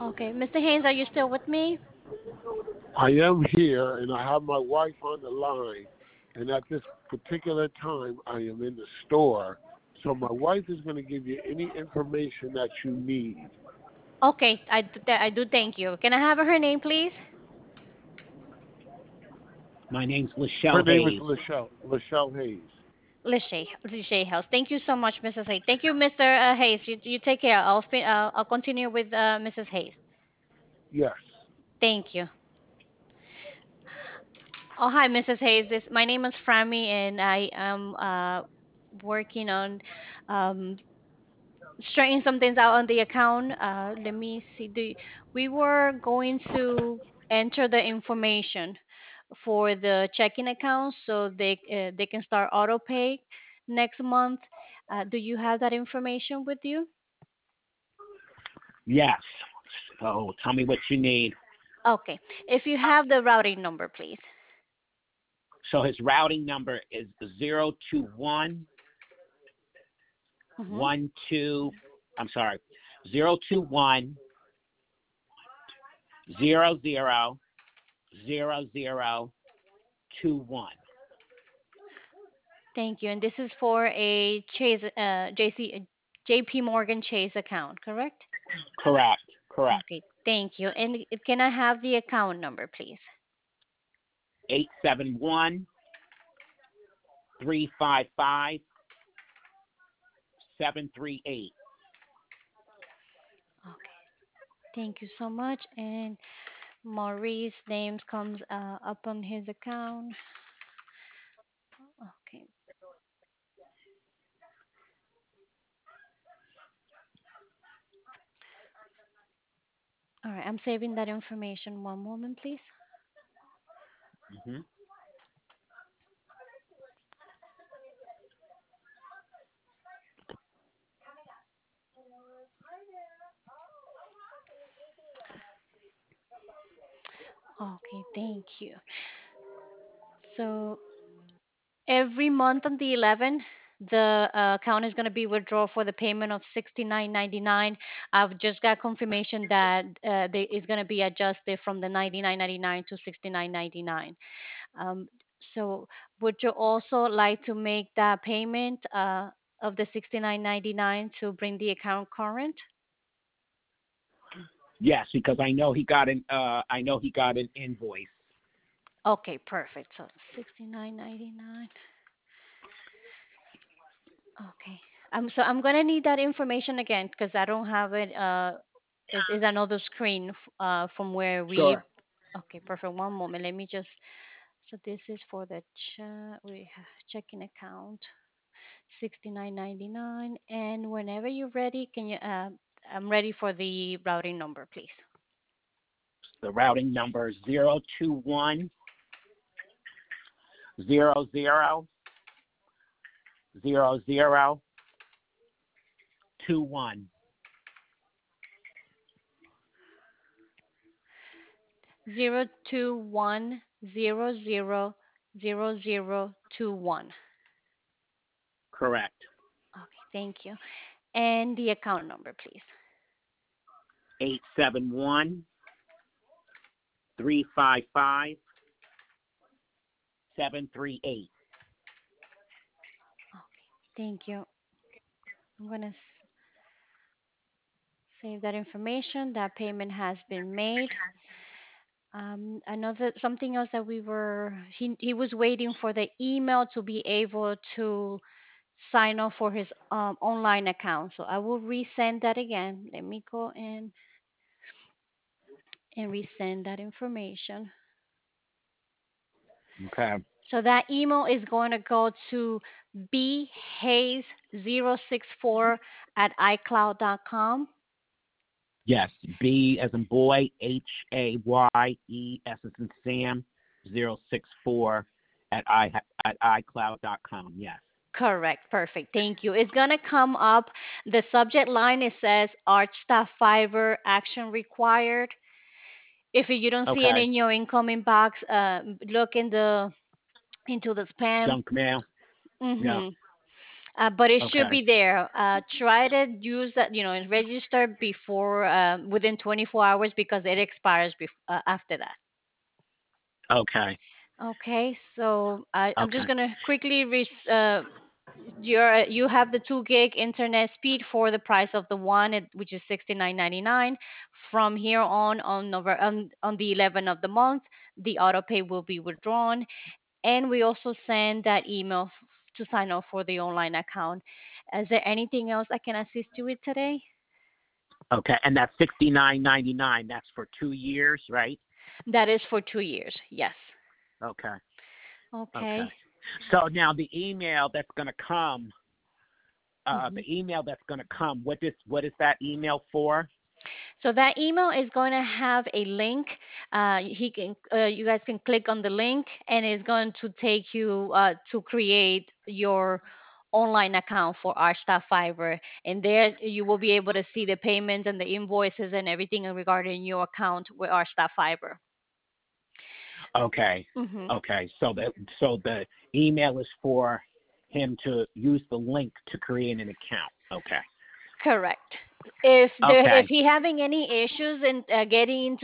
Okay, Mr. Haynes, are you still with me? I am here, and I have my wife on the line. And at this particular time, I am in the store. So my wife is going to give you any information that you need. Okay, I do thank you. Can I have her name, please? My name's Her Lachelle name is Hayes. Lachelle Hayes. Lishay House. Thank you so much, Mrs. Hayes. Thank you, Mr. Hayes. You take care. I'll continue with Mrs. Hayes. Yes. Thank you. Oh, hi, Mrs. Hayes. My name is Frami, and I am working on um, straightening some things out on the account. Let me see. We were going to enter the information for the checking account so they can start auto pay next month. Do you have that information with you? Yes. So tell me what you need. Okay. If you have the routing number, please. So his routing number is 021 Mm-hmm. 12. I'm sorry, 021 00 0021. Thank you. And this is for a Chase, JP Morgan Chase account, correct? Correct. Correct. Okay. Thank you. And can I have the account number, please? 871 355 738. Okay. Thank you so much. And Maurice names comes up on his account. Okay. All right. I'm saving that information. One moment, please. Mm-hmm. Okay. Thank you. So every month on the 11th, the account is going to be withdrawn for the payment of 69.99. I've just got confirmation that is going to be adjusted from the 99.99 to 69.99. Um, so would you also like to make that payment of the 69.99 to bring the account current? Yes, because I know he got an invoice. Okay, perfect. So 69.99. Okay. So I'm gonna need that information again because I don't have it. Is another screen from where we. Sure. Okay, perfect. One moment. Let me just. So this is for the we have checking account, 69.99. And whenever you're ready, can you? I'm ready for the routing number, please. The routing number is 021 00 0021. 021000021. Correct. Okay, thank you. And the account number, please. 871 355 738. Okay, thank you. I'm gonna save that information. That payment has been made. Another something else that he was waiting for the email to be able to sign up for his online account. So I will resend that again. Let me go in and resend that information. Okay. So that email is going to go to bhayes064 at icloud.com. Yes. B as in boy, HAYE S as in Sam, 064 at iCloud.com. Yes. Correct. Perfect. Thank you. It's going to come up. The subject line it says Art Staff Fiverr action required. If you don't see it Okay. in your incoming box, look into the spam. Junk mail. Yeah. hmm But it should Okay. be there. Try to use that, and register before within 24 hours because it expires after that. Okay. Okay, so I'm just Okay. gonna quickly you have the 2 gig internet speed for the price of the one, which is 69.99. From here on November, on the 11th of the month, the auto pay will be withdrawn, and we also send that email to sign up for the online account. Is there anything else I can assist you with today? Okay. And that's 69.99. That's for 2 years, right? That is for 2 years. Yes. Okay. Okay. Okay. So now the email that's going to come, Mhm. what is that email for? So that email is going to have a link. You guys can click on the link, and it's going to take you to create your online account for Archstar Fiber. And there you will be able to see the payments and the invoices and everything regarding your account with Archstar Fiber. Okay. Hmm. Okay. So the email is for him to use the link to create an account. Okay. Correct. If Okay. he having any issues in getting